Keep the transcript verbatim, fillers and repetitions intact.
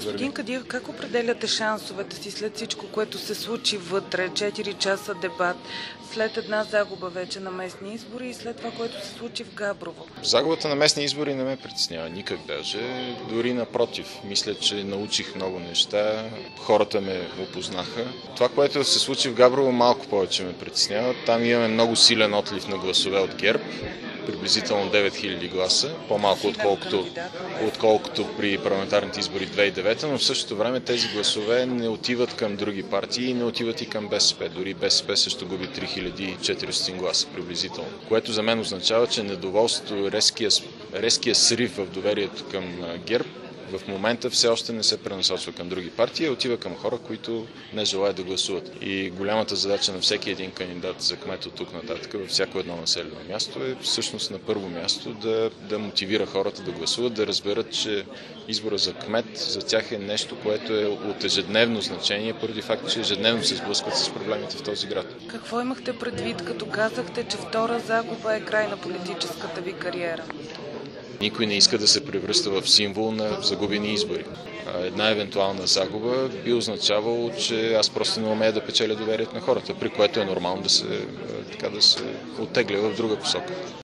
Господин Кадиев, как определяте шансовете си след всичко, което се случи вътре, четири часа дебат, след една загуба вече на местни избори и след това, което се случи в Габрово? Загубата на местни избори не ме притеснява никак даже, дори напротив. Мисля, че научих много неща, хората ме опознаха. Това, което се случи в Габрово, малко повече ме притеснява. Там имаме много силен отлив на гласове от ГЕРБ, приблизително девет хиляди гласа, по-малко отколкото, отколкото при парламентарните избори две хиляди и девета, но в същото време тези гласове не отиват към други партии и не отиват и към БСП. Дори БСП също губи три хиляди и четиристотин гласа приблизително, което за мен означава, че недоволството, резкия, резкия срив в доверието към ГЕРБ в момента все още не се пренасочва към други партии, а отива към хора, които не желаят да гласуват. И голямата задача на всеки един кандидат за кмет от тук нататък във всяко едно населено място е всъщност на първо място да, да мотивира хората да гласуват, да разберат, че избора за кмет за тях е нещо, което е от ежедневно значение, поради факта, че ежедневно се сблъскват с проблемите в този град. Какво имахте предвид, като казахте, че втора загуба е край на политическата ви кариера? Никой не иска да се превръща в символ на загубени избори. Една евентуална загуба би означавало, че аз просто не умея да печеля доверието на хората, при което е нормално да се, така, да се оттегля в друга посока.